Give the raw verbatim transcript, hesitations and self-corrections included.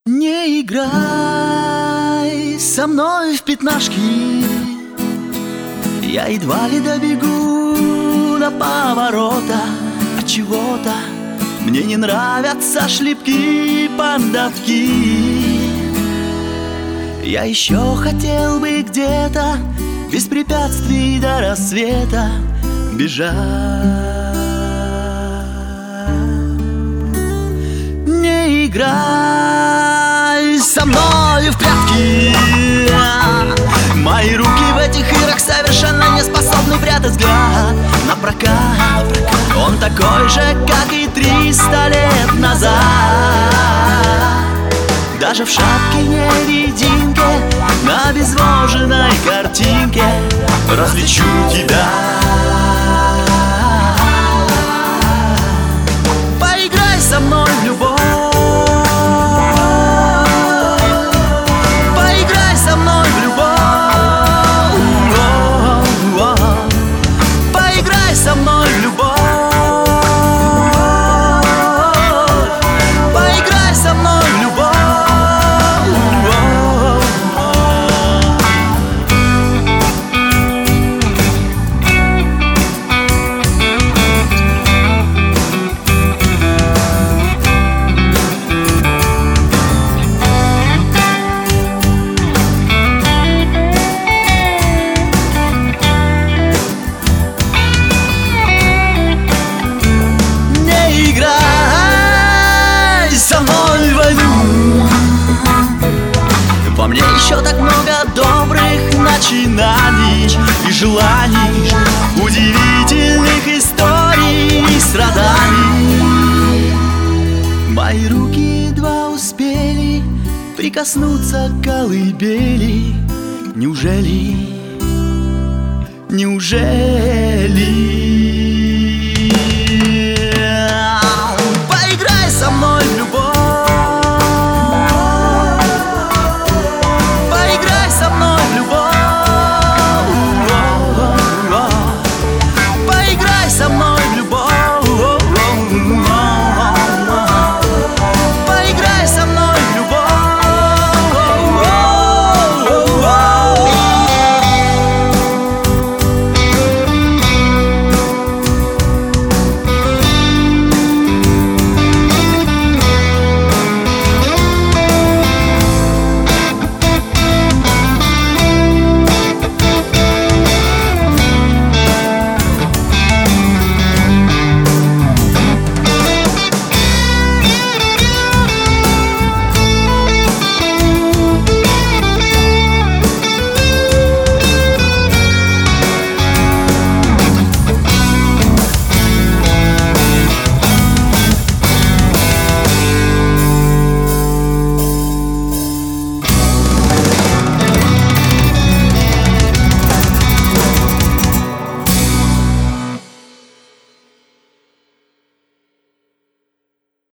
Не играй со мной в пятнашки, я едва ли добегу до поворота. От чего-то мне не нравятся шлепки поддавки. Я еще хотел бы где-то без препятствий до рассвета бежать. Не играй со мной в прятки, мои руки в этих играх совершенно не способны прятать взгляд на прокат. Он такой же, как и триста лет назад. Даже в шапке-невидимке на обезвоженной картинке различу тебя. Поиграй со мной в любовь, поиграй со мной в любовь, поиграй со мной в любовь, поиграй со мной в любовь. Во мне еще так много добрых начинаний и желаний, удивительных историй и страданий. Мои руки едва успели прикоснуться к колыбели. Неужели, неужели